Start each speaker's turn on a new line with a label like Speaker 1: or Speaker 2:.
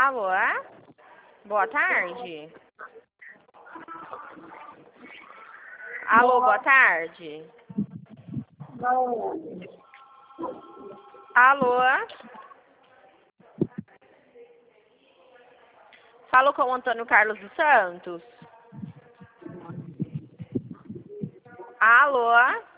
Speaker 1: Alô? Boa tarde. Alô, boa tarde. Alô? Falo com o Antônio Carlos dos Santos. Alô?